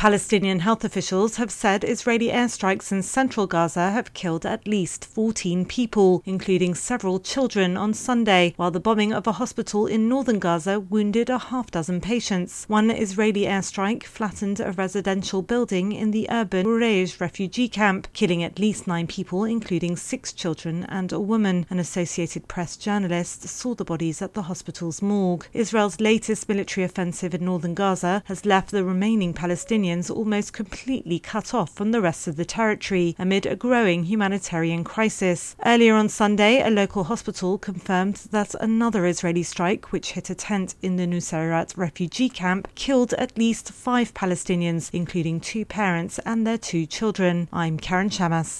Palestinian health officials have said Israeli airstrikes in central Gaza have killed at least 14 people, including several children, on Sunday, while the bombing of a hospital in northern Gaza wounded a half-dozen patients. One Israeli airstrike flattened a residential building in the urban Burej refugee camp, killing at least 9 people, including 6 children and a woman. An Associated Press journalist saw the bodies at the hospital's morgue. Israel's latest military offensive in northern Gaza has left the remaining Palestinians almost completely cut off from the rest of the territory amid a growing humanitarian crisis. Earlier on Sunday, a local hospital confirmed that another Israeli strike, which hit a tent in the Nusayrat refugee camp, killed at least 5 Palestinians, including 2 parents and their 2 children. I'm Karen Shamas.